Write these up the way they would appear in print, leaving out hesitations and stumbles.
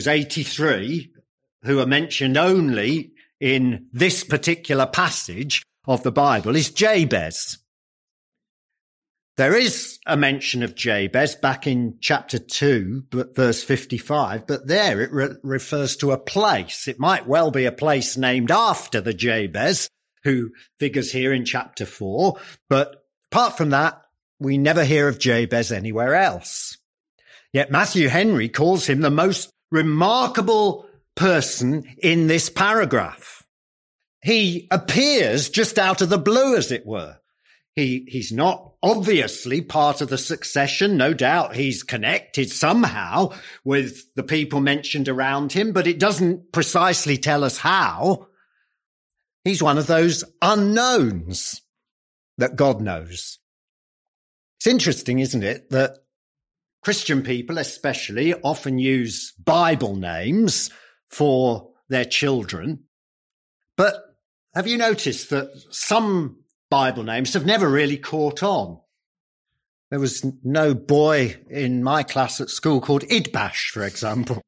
83, who are mentioned only in this particular passage of the Bible, is Jabez. There is a mention of Jabez back in chapter 2, verse 55, but there it refers to a place. It might well be a place named after the Jabez who figures here in chapter 4, but apart from that, we never hear of Jabez anywhere else. Yet Matthew Henry calls him the most remarkable person in this paragraph. He appears just out of the blue, as it were. He's not obviously part of the succession. No doubt he's connected somehow with the people mentioned around him, but it doesn't precisely tell us how. He's one of those unknowns that God knows. It's interesting, isn't it, that Christian people especially often use Bible names for their children. But have you noticed that some Bible names have never really caught on? There was no boy in my class at school called Idbash, for example.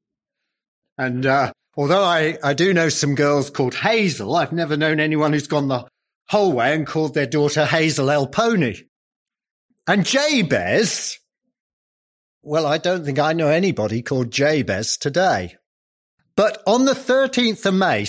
And although I do know some girls called Hazel, I've never known anyone who's gone the whole way and called their daughter Hazel El Pony. And Jabez, well, I don't think I know anybody called Jabez today. But on the 13th of May,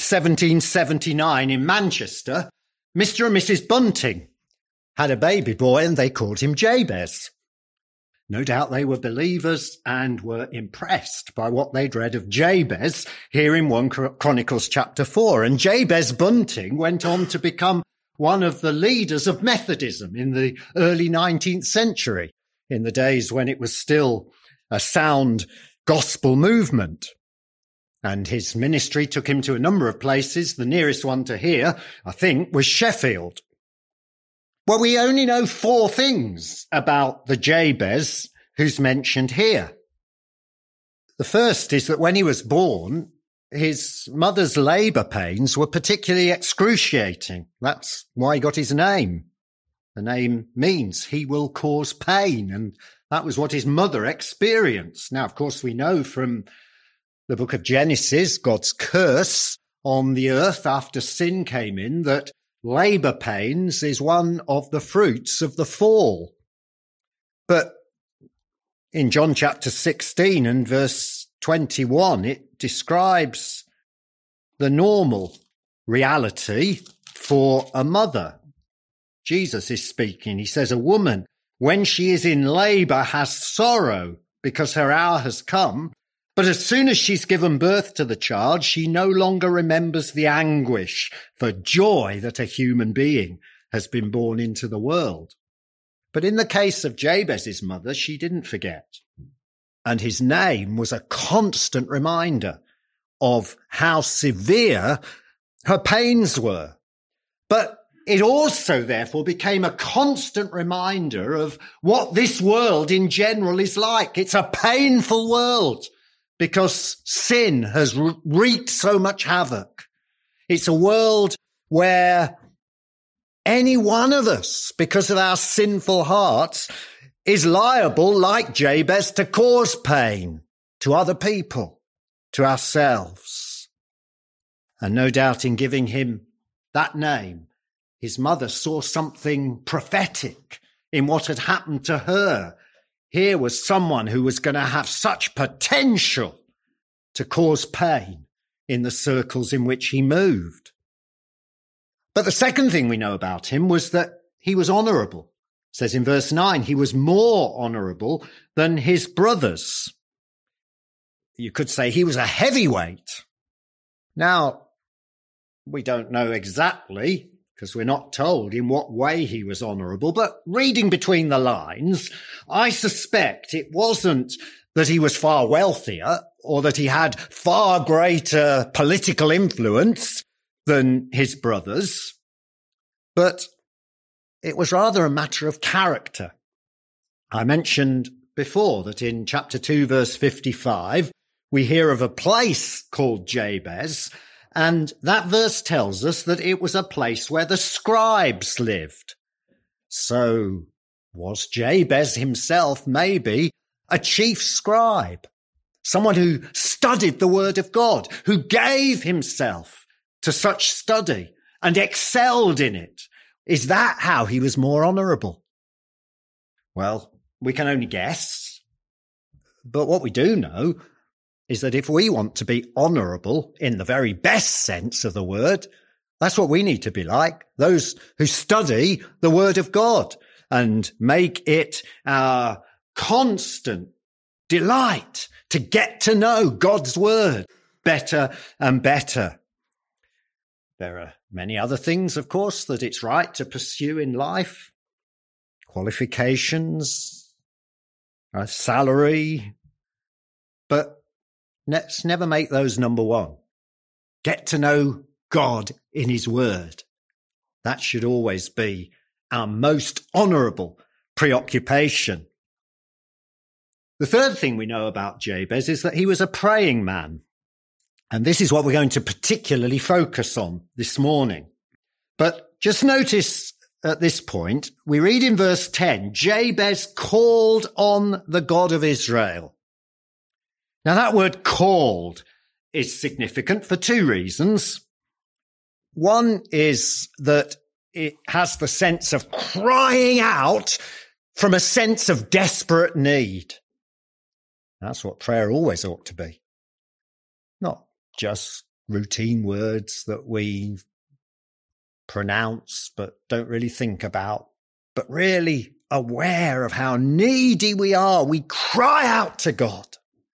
1779 in Manchester, Mr. and Mrs. Bunting had a baby boy and they called him Jabez. No doubt they were believers and were impressed by what they'd read of Jabez here in 1 Chronicles chapter 4. And Jabez Bunting went on to become one of the leaders of Methodism in the early 19th century, in the days when it was still a sound gospel movement. And his ministry took him to a number of places. The nearest one to here, I think, was Sheffield. Well, we only know 4 things about the Jabez who's mentioned here. The first is that when he was born, his mother's labour pains were particularly excruciating. That's why he got his name. The name means he will cause pain, and that was what his mother experienced. Now, of course, we know from the book of Genesis, God's curse on the earth after sin came in, that labour pains is one of the fruits of the fall. But in John chapter 16 and verse 21, it describes the normal reality for a mother. Jesus is speaking. He says, a woman, when she is in labour, has sorrow because her hour has come. But as soon as she's given birth to the child, she no longer remembers the anguish for joy that a human being has been born into the world. But in the case of Jabez's mother, she didn't forget. And his name was a constant reminder of how severe her pains were. But it also, therefore, became a constant reminder of what this world in general is like. It's a painful world, because sin has wreaked so much havoc. It's a world where any one of us, because of our sinful hearts, is liable, like Jabez, to cause pain to other people, to ourselves. And no doubt in giving him that name, his mother saw something prophetic in what had happened to her. Here was someone who was going to have such potential to cause pain in the circles in which he moved. But the second thing we know about him was that he was honourable. It says in verse 9, he was more honourable than his brothers. You could say he was a heavyweight. Now, we don't know exactly, because we're not told in what way he was honourable, but reading between the lines, I suspect it wasn't that he was far wealthier or that he had far greater political influence than his brothers, but it was rather a matter of character. I mentioned before that in chapter 2, verse 55, we hear of a place called Jabez, and that verse tells us that it was a place where the scribes lived. So was Jabez himself maybe a chief scribe? someone who studied the word of God, who gave himself to such study and excelled in it. Is that how he was more honourable? Well, we can only guess. But what we do know is that if we want to be honourable in the very best sense of the word, that's what we need to be like, those who study the word of God and make it our constant delight to get to know God's word better and better. There are many other things, of course, that it's right to pursue in life. Qualifications, a salary. But let's never make those number one. Get to know God in his word. That should always be our most honourable preoccupation. The third thing we know about Jabez is that he was a praying man. And this is what we're going to particularly focus on this morning. But just notice at this point, we read in verse 10, Jabez called on the God of Israel. Now that word called is significant for two reasons. One is that it has the sense of crying out from a sense of desperate need. That's what prayer always ought to be. Not just routine words that we pronounce but don't really think about, but really aware of how needy we are. We cry out to God.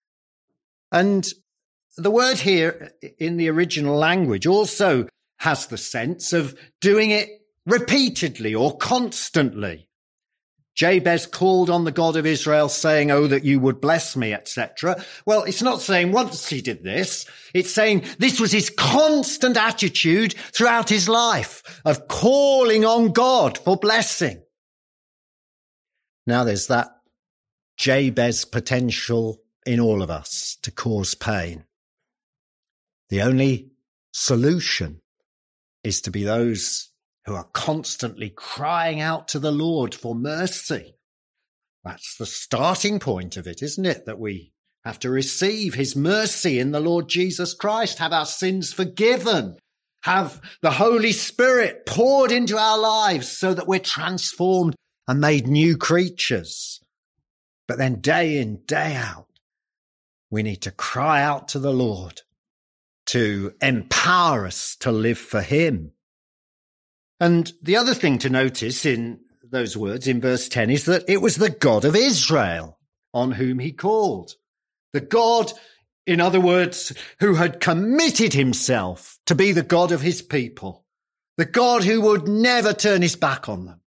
And the word here in the original language also has the sense of doing it repeatedly or constantly. Jabez called on the God of Israel saying, oh, that you would bless me, etc. Well, it's not saying once he did this. It's saying this was his constant attitude throughout his life of calling on God for blessing. Now there's that Jabez potential in all of us to cause pain. The only solution is to be those who are constantly crying out to the Lord for mercy. That's the starting point of it, isn't it? That we have to receive his mercy in the Lord Jesus Christ, have our sins forgiven, have the Holy Spirit poured into our lives so that we're transformed and made new creatures. But then day in, day out, we need to cry out to the Lord to empower us to live for him. And the other thing to notice in those words in verse 10 is that it was the God of Israel on whom he called. The God, in other words, who had committed himself to be the God of his people. The God who would never turn his back on them.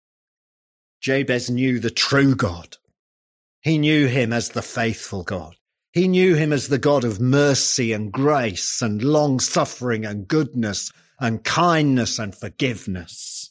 Jabez knew the true God. He knew him as the faithful God. He knew him as the God of mercy and grace and long-suffering and goodness and kindness and forgiveness.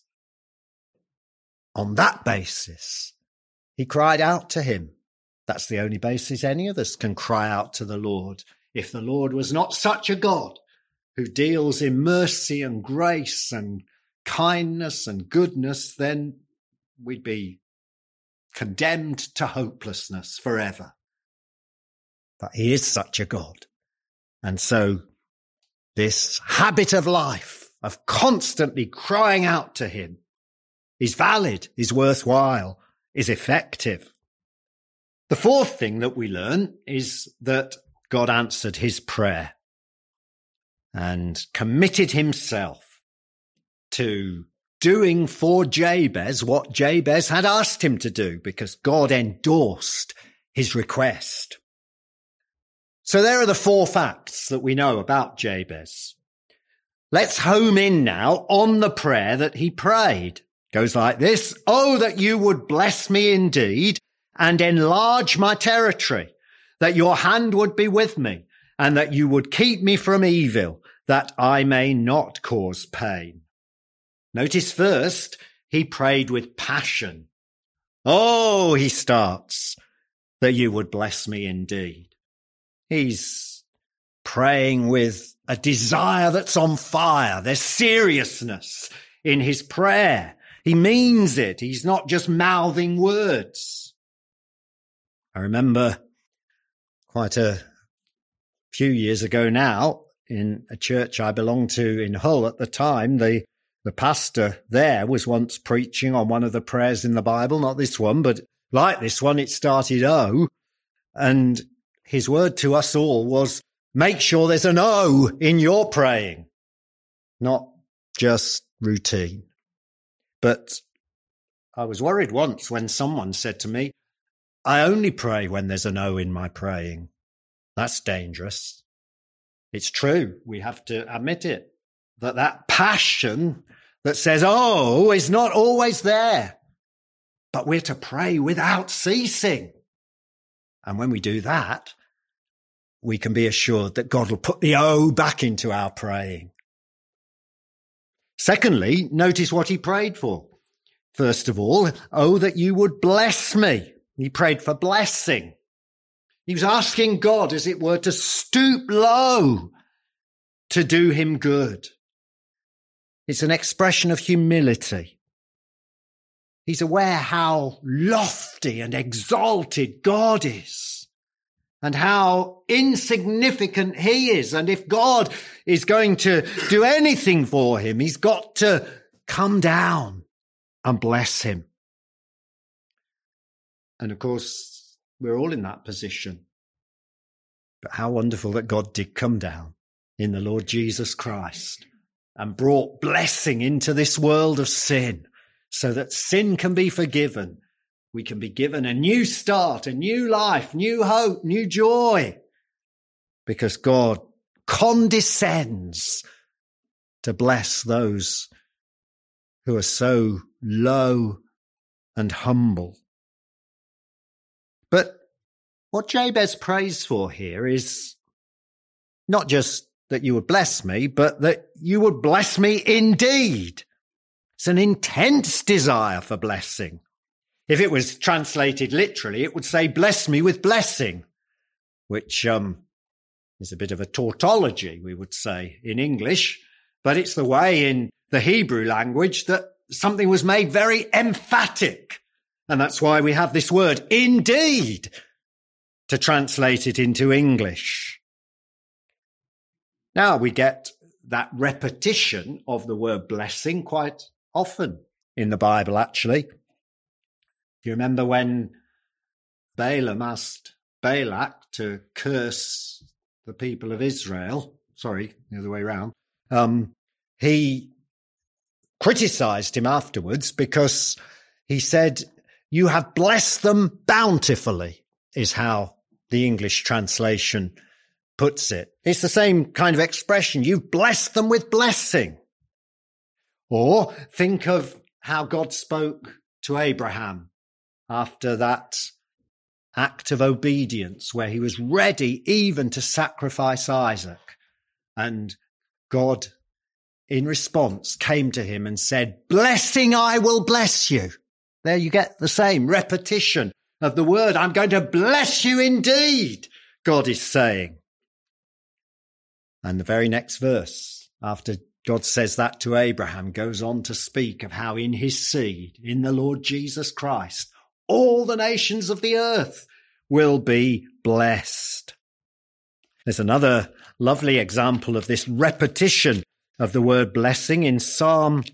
On that basis, he cried out to him. That's the only basis any of us can cry out to the Lord. If the Lord was not such a God who deals in mercy and grace and kindness and goodness, then we'd be condemned to hopelessness forever. But he is such a God. And so this habit of life, of constantly crying out to him, is valid, is worthwhile, is effective. The fourth thing that we learn is that God answered his prayer and committed himself to doing for Jabez what Jabez had asked him to do, because God endorsed his request. So there are the four facts that we know about Jabez. Let's home in now on the prayer that he prayed. It goes like this: oh, that you would bless me indeed and enlarge my territory, that your hand would be with me and that you would keep me from evil, that I may not cause pain. Notice first, he prayed with passion. Oh, he starts, that you would bless me indeed. He's praying with a desire that's on fire. There's seriousness in his prayer. He means it. He's not just mouthing words. I remember quite a few years ago now, in a church I belonged to in Hull at the time, the pastor there was once preaching on one of the prayers in the Bible, not this one, but like this one, it started O, and his word to us all was, make sure there's an O in your praying, not just routine. But I was worried once when someone said to me, I only pray when there's an O in my praying. That's dangerous. It's true. We have to admit it, that passion that says, oh, is not always there. But we're to pray without ceasing. And when we do that, we can be assured that God will put the O back into our praying. Secondly, notice what he prayed for. First of all, oh, that you would bless me. He prayed for blessing. He was asking God, as it were, to stoop low to do him good. It's an expression of humility. He's aware how lofty and exalted God is and how insignificant he is. And if God is going to do anything for him, he's got to come down and bless him. And of course, we're all in that position. But how wonderful that God did come down in the Lord Jesus Christ and brought blessing into this world of sin so that sin can be forgiven. We can be given a new start, a new life, new hope, new joy, because God condescends to bless those who are so low and humble. But what Jabez prays for here is not just that you would bless me, but that you would bless me indeed. It's an intense desire for blessing. If it was translated literally, it would say, bless me with blessing, which is a bit of a tautology, we would say in English, but it's the way in the Hebrew language that something was made very emphatic. And that's why we have this word, indeed, to translate it into English. Now we get that repetition of the word blessing quite often in the Bible, actually. Do you remember when Balaam asked Balak to curse the people of Israel? Sorry, the other way around. He criticized him afterwards because he said, you have blessed them bountifully, is how the English translation puts it. It's the same kind of expression. You've blessed them with blessing. Or think of how God spoke to Abraham after that act of obedience where he was ready even to sacrifice Isaac. And God, in response, came to him and said, blessing, I will bless you. There you get the same repetition of the word. I'm going to bless you indeed, God is saying. And the very next verse, after God says that to Abraham, goes on to speak of how in his seed, in the Lord Jesus Christ, all the nations of the earth will be blessed. There's another lovely example of this repetition of the word blessing in Psalm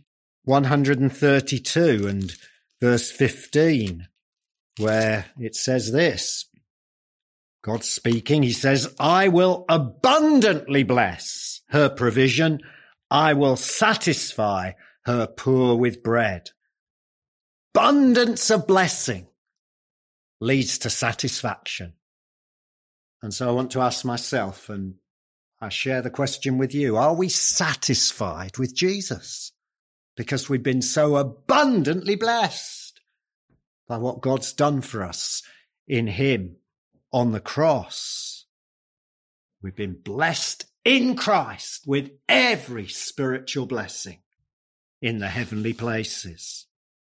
132 and verse 15, where it says this. God speaking, he says, I will abundantly bless her provision. I will satisfy her poor with bread. Abundance of blessing leads to satisfaction. And so I want to ask myself, and I share the question with you, are we satisfied with Jesus? Because we've been so abundantly blessed by what God's done for us in him on the cross. We've been blessed in Christ with every spiritual blessing in the heavenly places.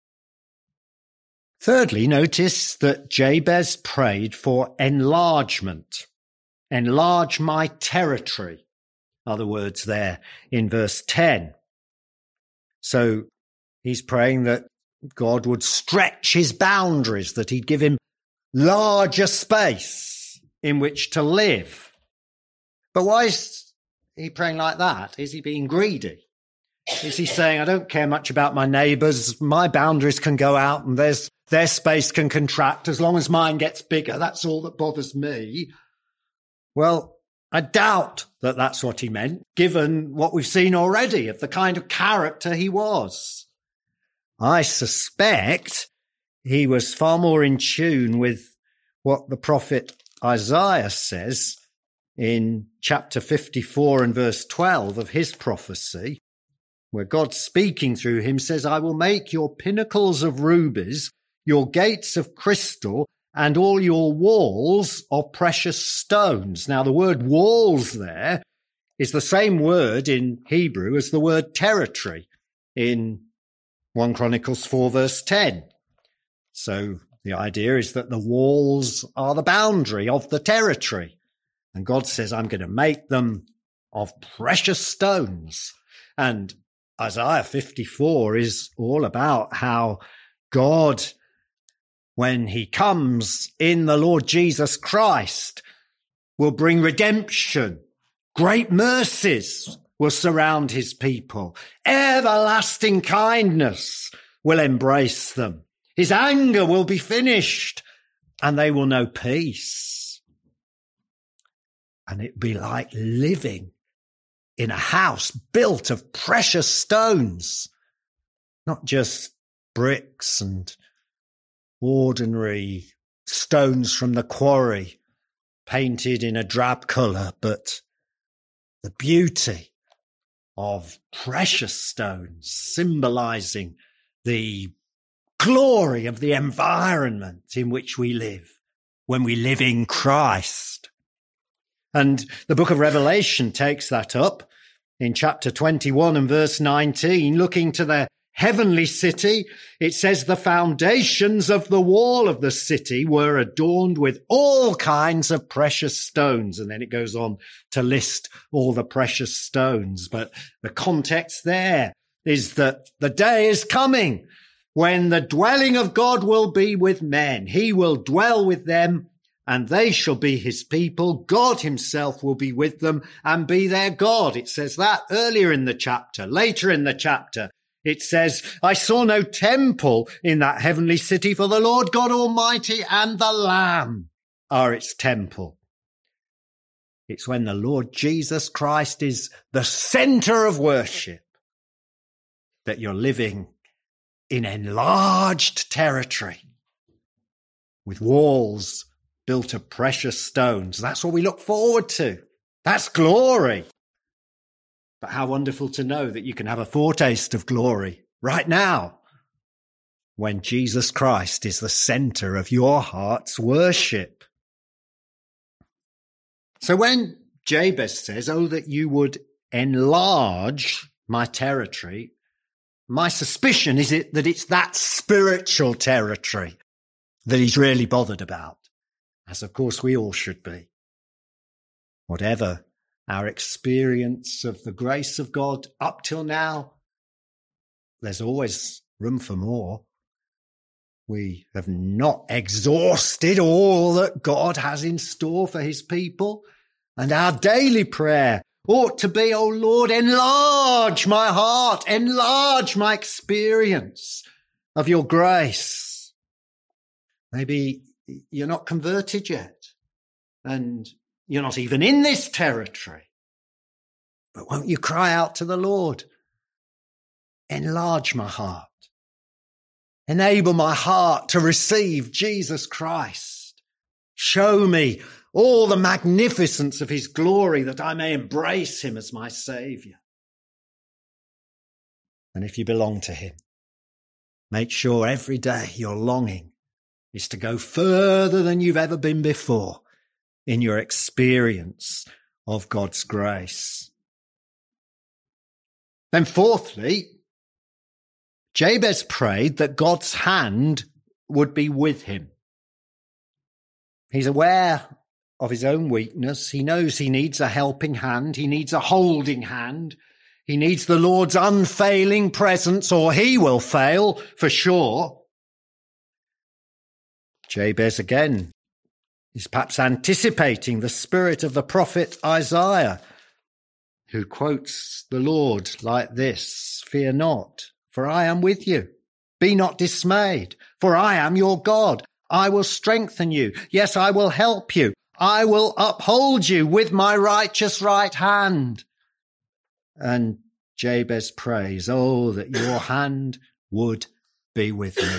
Thirdly, notice that Jabez prayed for enlargement. Enlarge my territory, are the words there in verse 10. So he's praying that God would stretch his boundaries, that he'd give him larger space in which to live. But why is he praying like that? Is he being greedy? Is he saying, I don't care much about my neighbours, my boundaries can go out and their space can contract as long as mine gets bigger, that's all that bothers me? Well, I doubt that that's what he meant, given what we've seen already of the kind of character he was. I suspect he was far more in tune with what the prophet Isaiah says in chapter 54 and verse 12 of his prophecy, where God speaking through him says, I will make your pinnacles of rubies, your gates of crystal, and all your walls of precious stones. Now, the word walls there is the same word in Hebrew as the word territory in 1 Chronicles 4 verse 10. So the idea is that the walls are the boundary of the territory. And God says, I'm going to make them of precious stones. And Isaiah 54 is all about how God, when he comes in the Lord Jesus Christ, will bring redemption. Great mercies will surround his people. Everlasting kindness will embrace them. His anger will be finished and they will know peace. And it'd be like living in a house built of precious stones, not just bricks and ordinary stones from the quarry painted in a drab colour, but the beauty of precious stones symbolising the glory of the environment in which we live when we live in Christ. And the book of Revelation takes that up in chapter 21 and verse 19, looking to the heavenly city. It says the foundations of the wall of the city were adorned with all kinds of precious stones. And then it goes on to list all the precious stones. But the context there is that the day is coming when the dwelling of God will be with men. He will dwell with them and they shall be his people. God himself will be with them and be their God. It says that earlier in the chapter. Later in the chapter, it says, I saw no temple in that heavenly city, for the Lord God Almighty and the Lamb are its temple. It's when the Lord Jesus Christ is the center of worship that you're living in enlarged territory with walls built of precious stones. That's what we look forward to. That's glory. But how wonderful to know that you can have a foretaste of glory right now when Jesus Christ is the center of your heart's worship. So when Jabez says, oh, that you would enlarge my territory, my suspicion is that it's that spiritual territory that he's really bothered about, as of course we all should be. Whatever our experience of the grace of God up till now, there's always room for more. We have not exhausted all that God has in store for his people. And our daily prayer ought to be, oh Lord, enlarge my heart, enlarge my experience of your grace. Maybe you're not converted yet, and you're not even in this territory. But won't you cry out to the Lord? Enlarge my heart. Enable my heart to receive Jesus Christ. Show me all the magnificence of his glory that I may embrace him as my Saviour. And if you belong to him, make sure every day your longing is to go further than you've ever been before in your experience of God's grace. Then fourthly, Jabez prayed that God's hand would be with him. He's aware of his own weakness. He knows he needs a helping hand. He needs a holding hand. He needs the Lord's unfailing presence, or he will fail for sure. Jabez again He's perhaps anticipating the spirit of the prophet Isaiah, who quotes the Lord like this: "Fear not, for I am with you. Be not dismayed, for I am your God. I will strengthen you. Yes, I will help you. I will uphold you with my righteous right hand." And Jabez prays, "Oh, that your hand would be with me."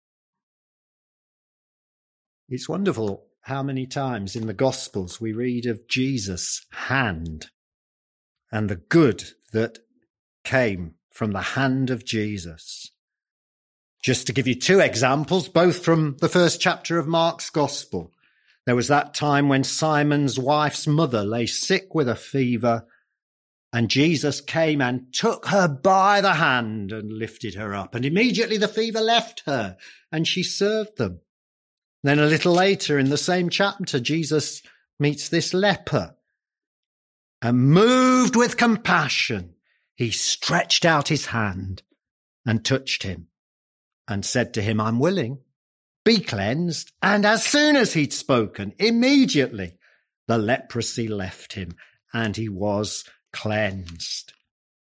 It's wonderful how many times in the Gospels we read of Jesus' hand and the good that came from the hand of Jesus. Just to give you two examples, both from the first chapter of Mark's Gospel. There was that time when Simon's wife's mother lay sick with a fever, and Jesus came and took her by the hand and lifted her up. And immediately the fever left her and she served them. Then a little later in the same chapter, Jesus meets this leper. And moved with compassion, he stretched out his hand and touched him and said to him, "I'm willing, be cleansed." And as soon as he'd spoken, immediately the leprosy left him and he was cleansed.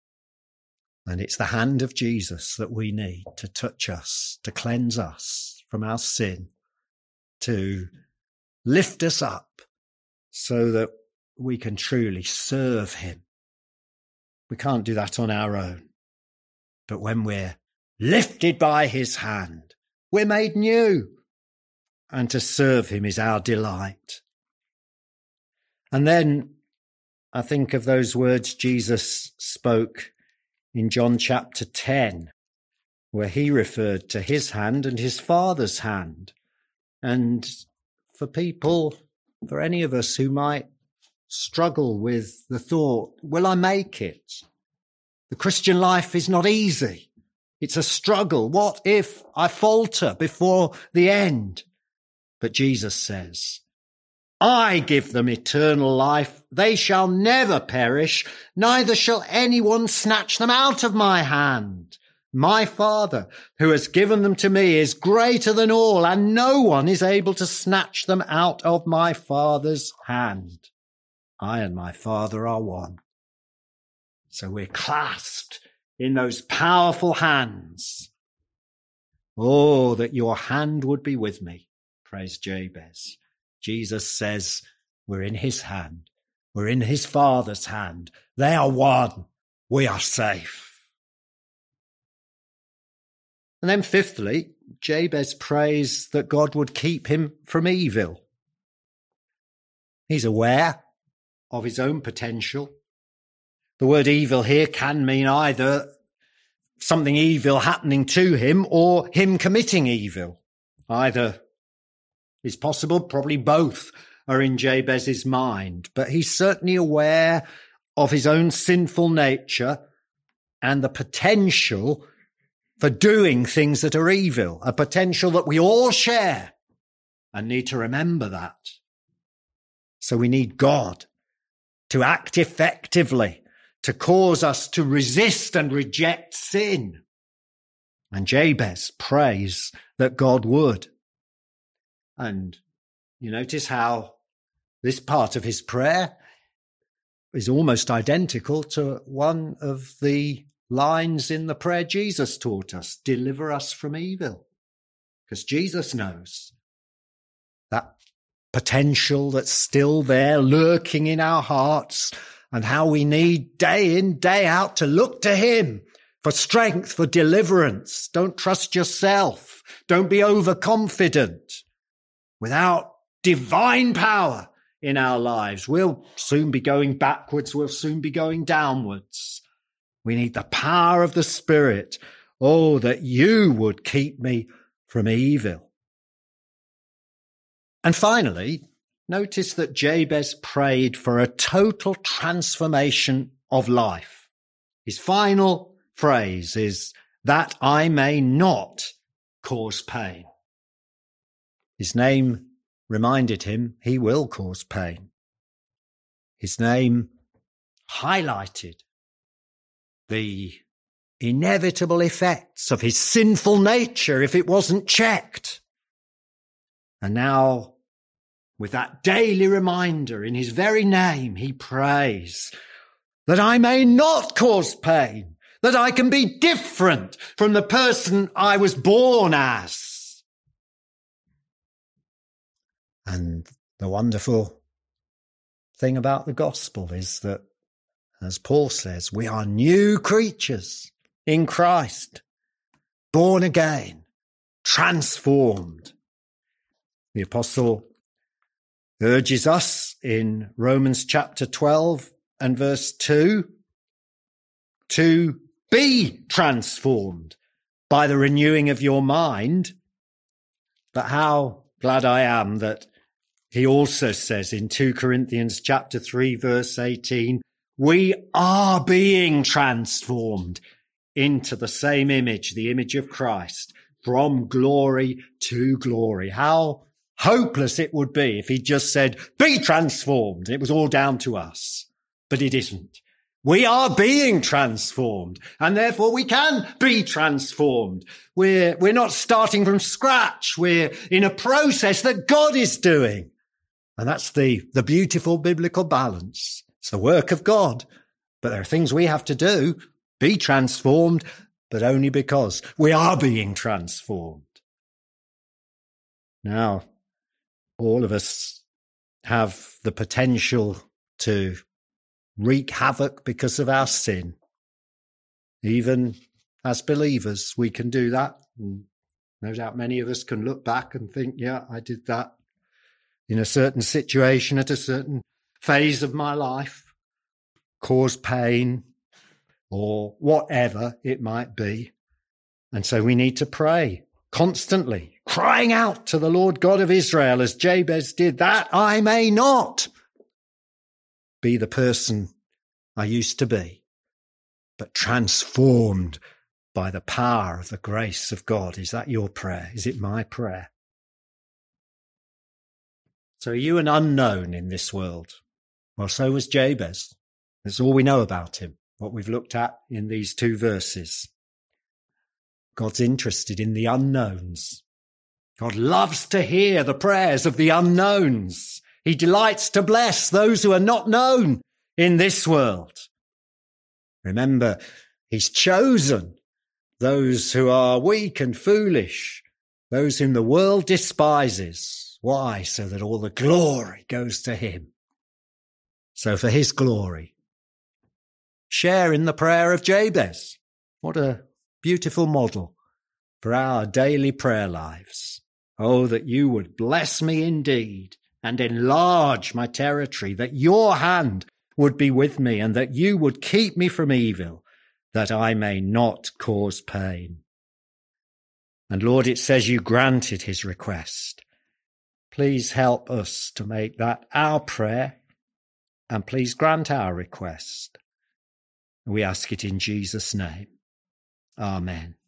And it's the hand of Jesus that we need to touch us, to cleanse us from our sin, to lift us up so that we can truly serve him. We can't do that on our own. But when we're lifted by his hand, we're made new. And to serve him is our delight. And then I think of those words Jesus spoke in John chapter 10, where he referred to his hand and his Father's hand. And for any of us who might struggle with the thought, will I make it? The Christian life is not easy. It's a struggle. What if I falter before the end? But Jesus says, "I give them eternal life. They shall never perish, neither shall anyone snatch them out of my hand. My Father, who has given them to me, is greater than all, and no one is able to snatch them out of my Father's hand. I and my Father are one." So we're clasped in those powerful hands. "Oh, that your hand would be with me," prays Jabez. Jesus says we're in his hand. We're in his Father's hand. They are one. We are safe. And then fifthly, Jabez prays that God would keep him from evil. He's aware of his own potential. The word evil here can mean either something evil happening to him or him committing evil. Either is possible, probably both are in Jabez's mind, but he's certainly aware of his own sinful nature and the potential for doing things that are evil, a potential that we all share and need to remember that. So we need God to act effectively, to cause us to resist and reject sin. And Jabez prays that God would. And you notice how this part of his prayer is almost identical to one of the lines in the prayer Jesus taught us: "Deliver us from evil." Because Jesus knows that potential that's still there lurking in our hearts, and how we need day in, day out to look to him for strength, for deliverance. Don't trust yourself. Don't be overconfident. Without divine power in our lives, we'll soon be going backwards. We'll soon be going downwards. We need the power of the Spirit. Oh, that you would keep me from evil. And finally, notice that Jabez prayed for a total transformation of life. His final phrase is, "that I may not cause pain." His name reminded him he will cause pain. His name highlighted the inevitable effects of his sinful nature if it wasn't checked. And now with that daily reminder in his very name, he prays that I may not cause pain, that I can be different from the person I was born as. And the wonderful thing about the gospel is that, as Paul says, we are new creatures in Christ, born again, transformed. The apostle urges us in Romans chapter 12 and verse 2 to be transformed by the renewing of your mind. But how glad I am that he also says in 2 Corinthians chapter 3 verse 18, we are being transformed into the same image, the image of Christ, from glory to glory. How hopeless it would be if he just said, be transformed. It was all down to us. But it isn't. We are being transformed, and therefore we can be transformed. We're not starting from scratch. We're in a process that God is doing. And that's the beautiful biblical balance. It's the work of God. But there are things we have to do, be transformed, but only because we are being transformed. Now, all of us have the potential to wreak havoc because of our sin. Even as believers, we can do that. And no doubt many of us can look back and think, yeah, I did that in a certain situation at a certain phase of my life, caused pain or whatever it might be. And so we need to pray constantly, crying out to the Lord God of Israel as Jabez did, that I may not be the person I used to be, but transformed by the power of the grace of God. Is that your prayer? Is it my prayer? So are you an unknown in this world? Well, so was Jabez. That's all we know about him, what we've looked at in these two verses. God's interested in the unknowns. God loves to hear the prayers of the unknowns. He delights to bless those who are not known in this world. Remember, he's chosen those who are weak and foolish, those whom the world despises. Why? So that all the glory goes to him. So for his glory, share in the prayer of Jabez. What a beautiful model for our daily prayer lives. Oh, that you would bless me indeed and enlarge my territory, that your hand would be with me and that you would keep me from evil, that I may not cause pain. And Lord, it says you granted his request. Please help us to make that our prayer, and please grant our request. We ask it in Jesus' name. Amen.